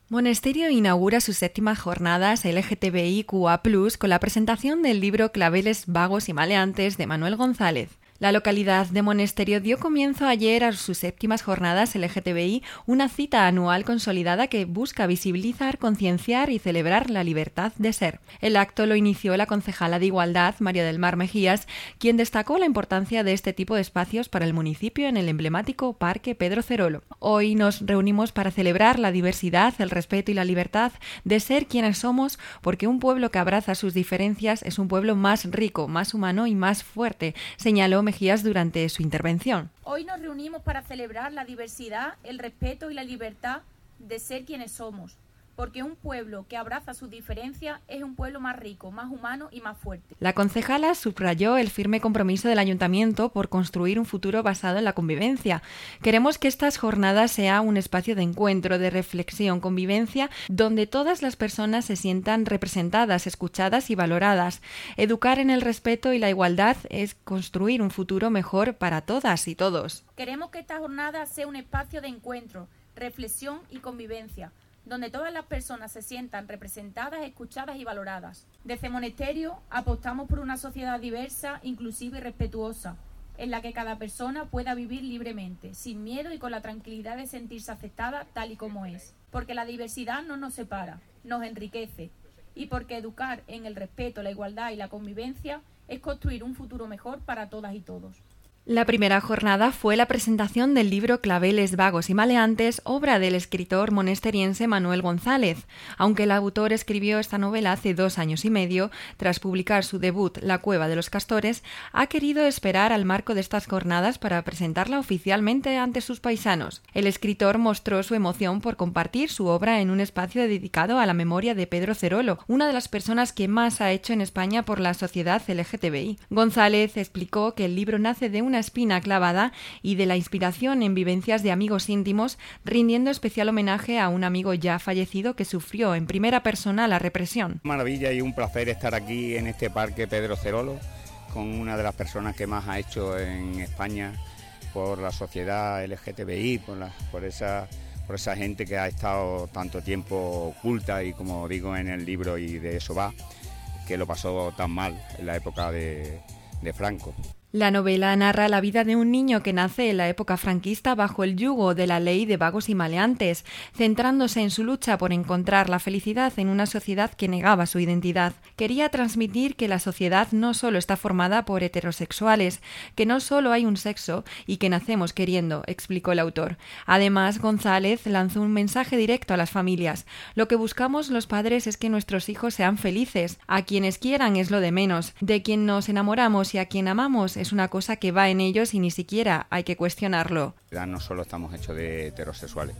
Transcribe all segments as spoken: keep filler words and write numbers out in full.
Monesterio inaugura sus séptimas jornadas L G T B I Q A plus, con la presentación del libro Claveles vagos y maleantes de Manuel González. La localidad de Monesterio dio comienzo ayer a sus séptimas jornadas L G T B I, una cita anual consolidada que busca visibilizar, concienciar y celebrar la libertad de ser. El acto lo inició la concejala de Igualdad, María del Mar Mejías, quien destacó la importancia de este tipo de espacios para el municipio en el emblemático Parque Pedro Cerolo. Hoy nos reunimos para celebrar la diversidad, el respeto y la libertad de ser quienes somos, porque un pueblo que abraza sus diferencias es un pueblo más rico, más humano y más fuerte, señaló Mejías durante su intervención. Hoy nos reunimos para celebrar la diversidad, el respeto y la libertad de ser quienes somos, porque un pueblo que abraza sus diferencias es un pueblo más rico, más humano y más fuerte. La concejala subrayó el firme compromiso del ayuntamiento por construir un futuro basado en la convivencia. Queremos que estas jornadas sea un espacio de encuentro, de reflexión, convivencia, donde todas las personas se sientan representadas, escuchadas y valoradas. Educar en el respeto y la igualdad es construir un futuro mejor para todas y todos. Queremos que esta jornada sea un espacio de encuentro, reflexión y convivencia, donde todas las personas se sientan representadas, escuchadas y valoradas. Desde Monesterio apostamos por una sociedad diversa, inclusiva y respetuosa, en la que cada persona pueda vivir libremente, sin miedo y con la tranquilidad de sentirse aceptada tal y como es. Porque la diversidad no nos separa, nos enriquece, y porque educar en el respeto, la igualdad y la convivencia es construir un futuro mejor para todas y todos. La primera jornada fue la presentación del libro Claveles vagos y maleantes, obra del escritor monesteriense Manuel González. Aunque el autor escribió esta novela hace dos años y medio, tras publicar su debut La cueva de los castores, ha querido esperar al marco de estas jornadas para presentarla oficialmente ante sus paisanos. El escritor mostró su emoción por compartir su obra en un espacio dedicado a la memoria de Pedro Cerolo, una de las personas que más ha hecho en España por la sociedad L G T B I. González explicó que el libro nace de una espina clavada y de la inspiración en vivencias de amigos íntimos, rindiendo especial homenaje a un amigo ya fallecido que sufrió en primera persona la represión. Maravilla y un placer estar aquí en este Parque Pedro Cerolo con una de las personas que más ha hecho en España por la sociedad L G T B I, por, la, por, esa, por esa gente que ha estado tanto tiempo oculta y, como digo en el libro, y de eso va, que lo pasó tan mal en la época de, de Franco. La novela narra la vida de un niño que nace en la época franquista bajo el yugo de la ley de vagos y maleantes, centrándose en su lucha por encontrar la felicidad en una sociedad que negaba su identidad. Quería transmitir que la sociedad no solo está formada por heterosexuales, que no solo hay un sexo y que nacemos queriendo, explicó el autor. Además, González lanzó un mensaje directo a las familias. Lo que buscamos los padres es que nuestros hijos sean felices. A quienes quieran es lo de menos. De quien nos enamoramos y a quien amamos es una cosa que va en ellos y ni siquiera hay que cuestionarlo. No solo estamos hechos de heterosexuales,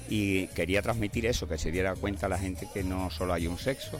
y quería transmitir eso, que se diera cuenta la gente que no solo hay un sexo,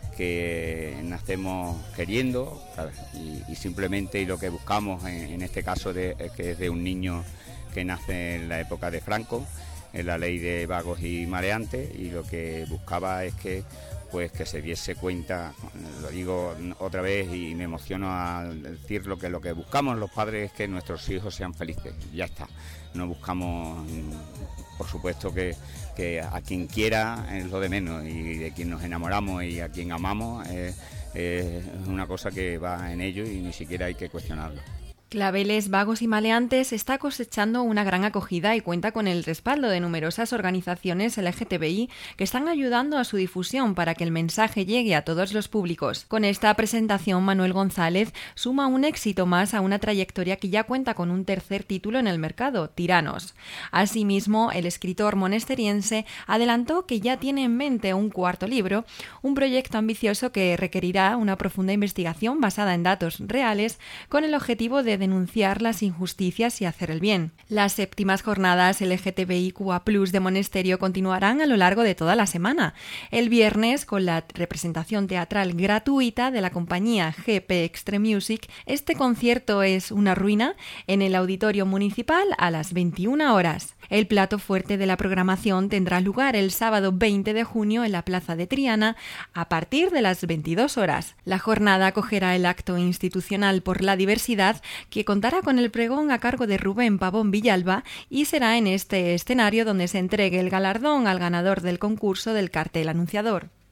que nacemos queriendo, ¿sabes? Y, y simplemente y lo que buscamos en, en este caso de, que es de un niño que nace en la época de Franco, en la ley de vagos y maleantes, y lo que buscaba es que pues que se diese cuenta, lo digo otra vez y me emociono al decir lo que lo que buscamos los padres es que nuestros hijos sean felices, ya está. No buscamos, por supuesto, que, que a quien quiera es lo de menos, y de quien nos enamoramos y a quien amamos es, es una cosa que va en ello y ni siquiera hay que cuestionarlo. Claveles vagos y maleantes está cosechando una gran acogida y cuenta con el respaldo de numerosas organizaciones L G T B I que están ayudando a su difusión para que el mensaje llegue a todos los públicos. Con esta presentación, Manuel González suma un éxito más a una trayectoria que ya cuenta con un tercer título en el mercado, Tiranos. Asimismo, el escritor monesteriense adelantó que ya tiene en mente un cuarto libro, un proyecto ambicioso que requerirá una profunda investigación basada en datos reales con el objetivo de denunciar las injusticias y hacer el bien. Las séptimas jornadas L G T B I Q A plus de Monesterio continuarán a lo largo de toda la semana. El viernes, con la representación teatral gratuita de la compañía G P Extreme Music, este concierto es una ruina en el Auditorio Municipal a las veintiuna horas. El plato fuerte de la programación tendrá lugar el sábado veinte de junio en la Plaza de Triana a partir de las veintidós horas. La jornada acogerá el acto institucional por la diversidad que contará con el pregón a cargo de Rubén Pavón Villalba y será en este escenario donde se entregue el galardón al ganador del concurso del cartel anunciador.